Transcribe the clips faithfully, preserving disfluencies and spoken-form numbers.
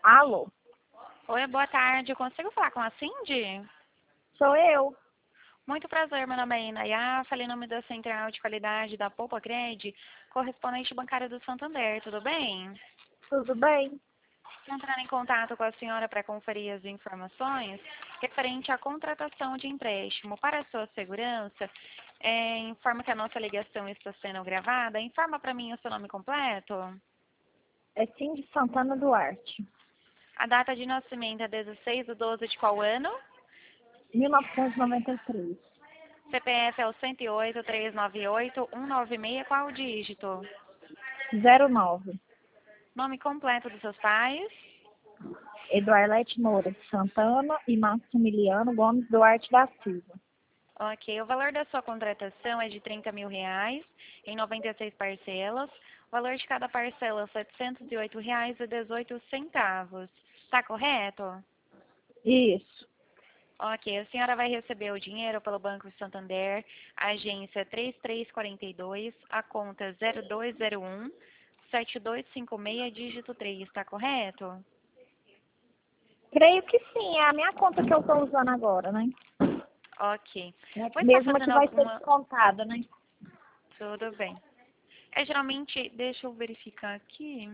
Alô, Oi, boa tarde. Eu consigo falar com a Cindy? sou eu. Muito prazer, meu nome é Inayá. Falei em nome da Central de Qualidade da Poupa Cred, correspondente bancária do Santander. Tudo bem? Tudo bem? Entrar em contato com a senhora para conferir as informações referente à contratação de empréstimo. Para a sua segurança, é, informa que a nossa ligação está sendo gravada. Informa para mim o seu nome completo. É Cindy Santana Duarte, A data de nascimento é dezesseis de doze de qual ano? mil novecentos e noventa e três, C P F é o cento e oito, trezentos e noventa e oito, cento e noventa e seis. Qual o dígito? zero nove. Nome completo dos seus pais? Eduarlete Moura de Santana e Maximiliano Gomes Duarte da Silva. Ok. O valor da sua contratação é de trinta mil reais, em noventa e seis parcelas. O valor de cada parcela é setecentos e oito reais e dezoito centavos. Está correto? Isso. Ok. A senhora vai receber o dinheiro pelo Banco Santander, a agência três três quatro dois, a conta zero dois zero um, sete dois cinco seis, dígito três. Está correto? Creio que sim, é a minha conta que eu estou usando agora, né? Ok. É Vou a estar mesma que fazendo vai ser alguma... descontada, né? Tudo bem. É, geralmente, deixa eu verificar aqui.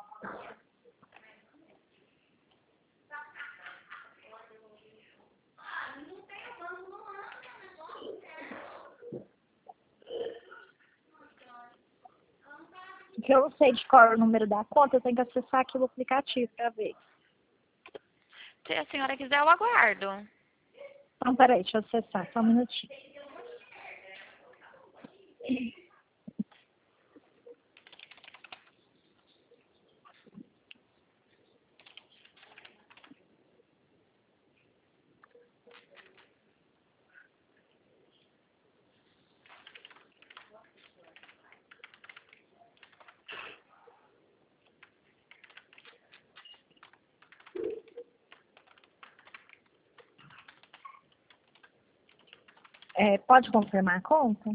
Porque eu não sei de qual é o número da conta, eu tenho que acessar aqui o aplicativo para ver. Se a senhora quiser, eu aguardo. Então, peraí, deixa eu acessar, só um minutinho. É, pode confirmar a conta?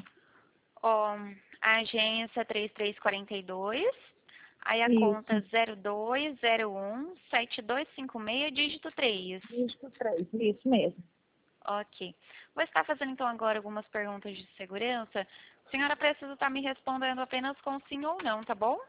Ó, a agência três três quatro dois, aí a conta Isso. zero dois zero um, sete dois cinco seis, dígito três. Isso, três. Isso mesmo. Ok. Vou estar fazendo, então, agora algumas perguntas de segurança. A senhora precisa estar me respondendo apenas com sim ou não, tá bom?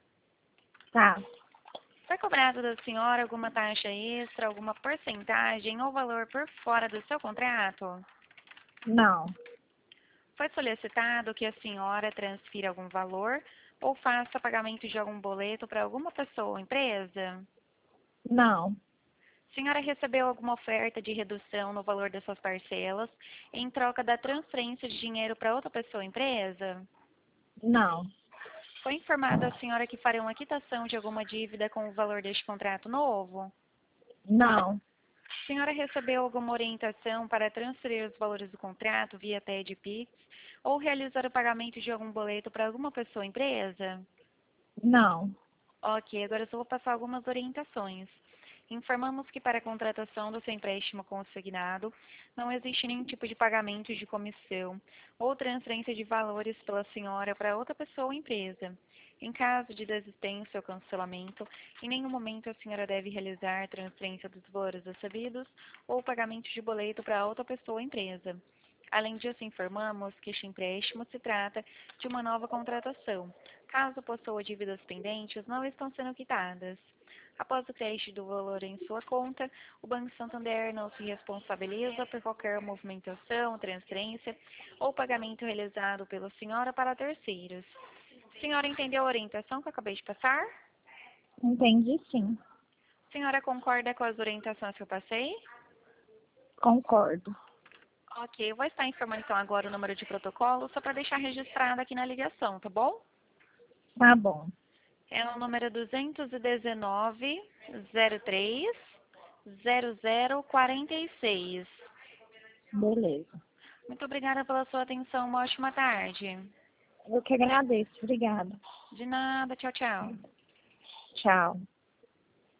Tá. Foi cobrado da senhora alguma taxa extra, alguma porcentagem ou valor por fora do seu contrato? Não. Foi solicitado que a senhora transfira algum valor ou faça pagamento de algum boleto para alguma pessoa ou empresa? Não. A senhora recebeu alguma oferta de redução no valor das suas parcelas em troca da transferência de dinheiro para outra pessoa ou empresa? Não. Foi informada a senhora que farão a quitação de alguma dívida com o valor deste contrato novo? Não. A senhora recebeu alguma orientação para transferir os valores do contrato via T E D Pix ou realizar o pagamento de algum boleto para alguma pessoa ou empresa? Não. Ok, agora eu só vou passar algumas orientações. Informamos que para a contratação do seu empréstimo consignado, não existe nenhum tipo de pagamento de comissão ou transferência de valores pela senhora para outra pessoa ou empresa. Em caso de desistência ou cancelamento, em nenhum momento a senhora deve realizar transferência dos valores recebidos ou pagamento de boleto para outra pessoa ou empresa. Além disso, informamos que este empréstimo se trata de uma nova contratação. Caso possua dívidas pendentes, não estão sendo quitadas. Após o crédito do valor em sua conta, o Banco Santander não se responsabiliza por qualquer movimentação, transferência ou pagamento realizado pela senhora para terceiros. A senhora entendeu a orientação que eu acabei de passar? Entendi, sim. A senhora concorda com as orientações que eu passei? Concordo. Ok, eu vou estar informando então agora o número de protocolo, só para deixar registrado aqui na ligação, tá bom? Tá bom. É o número duzentos e dezenove, zero três, zero zero quatro seis. Beleza. Muito obrigada pela sua atenção. Uma ótima tarde. Eu que agradeço. Obrigada. De nada. Tchau, tchau. Tchau.